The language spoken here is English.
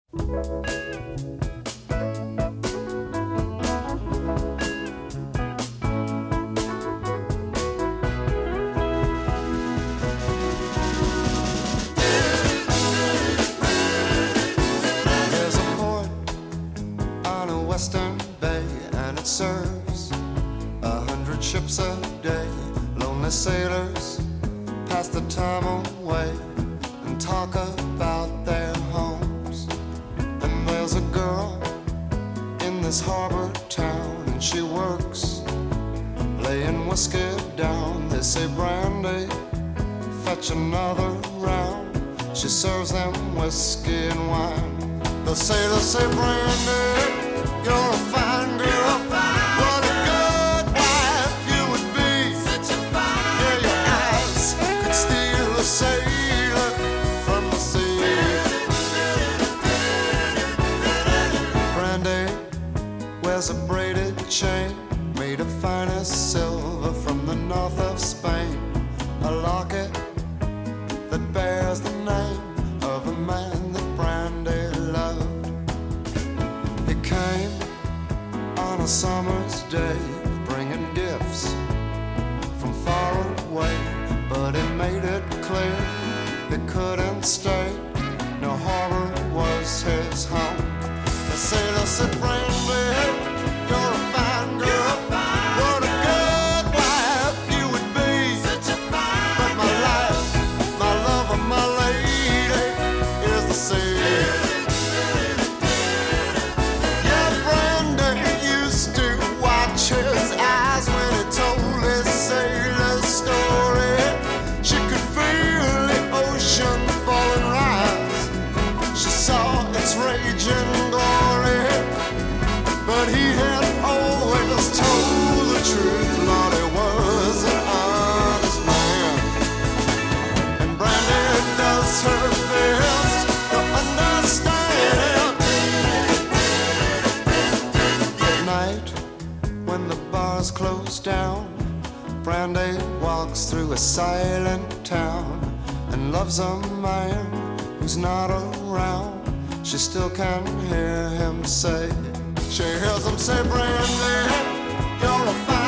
There's a port on a western bay, and it serves 100 ships a day. Lonely sailors pass the time away and talk about their homes. And there's a girl in this harbor town, and she works laying whiskey down. They say, Brandy, fetch another round. She serves them whiskey and wine. The sailors say, Brandy, you're a fine girl. What a good wife you would be. Yeah, your eyes could steal a sailor from the sea. Brandy wears a braided chain made of finest silver from the north of Spain. A locket that bears the name of a man that Brandy loved. He came on a summer's day, bringing gifts from far away, but he made it clear he couldn't stay. No harbor was his home. The sailor said, Brandy, you're a fine girl. What a good wife you would be. But my life, my love, and my lady is the sea. Yeah, Brandy used to watch his eyes when he told his sailor story. She could feel the ocean fall and rise. She saw its raging glory. But he had always told the truth. Lord, he was an honest man. And Brandy does her best to understand. At night, when the bars close down, Brandy walks through a silent town and loves a man who's not around. She still can hear him say, she hears him say, Brandy, you're a fine